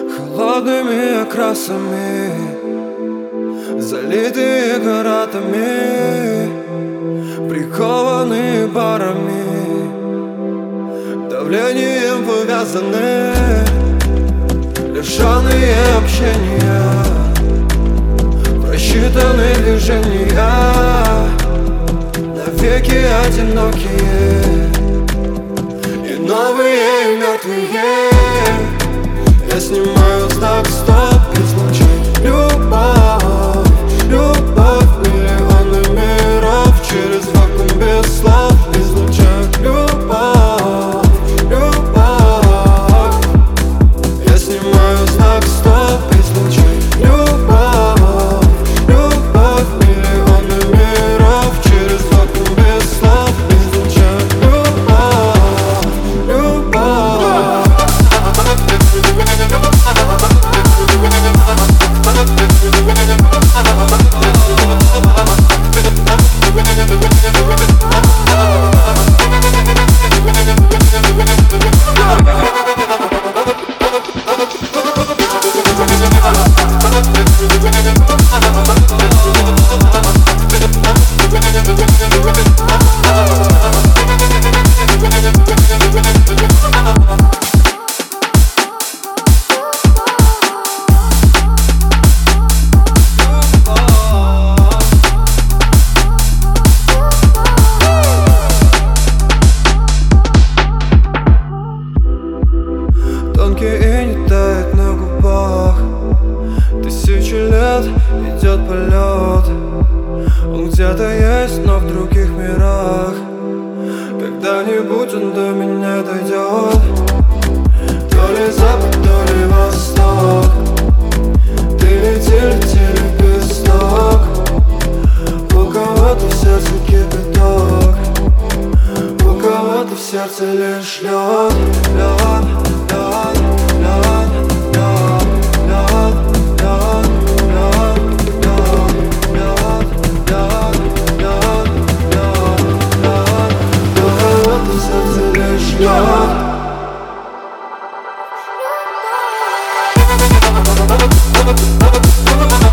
холодными окрасами, залитые каратами, прикованные барами, давлением повязаны, лишенные общения, просчитаны движения, навеки одинокие и новые, и мертвые. Я снимаю знак стоп и звучит любовь, любовь, миллионы миров через вакуум без слов излучают любовь, любовь. Я снимаю знак стоп и звучит любовь, любовь, миллионы миров через вакуум без слов излучают любовь, любовь. Тонкий и не тает на губах, тысячи лет идет полет. Он где-то есть, но в других мирах. Когда-нибудь он до меня дойдет. То ли запад, то ли восток. Ты лети лепесток. У кого-то в сердце кипяток, у кого-то в сердце лишь лед, лед. Yeah.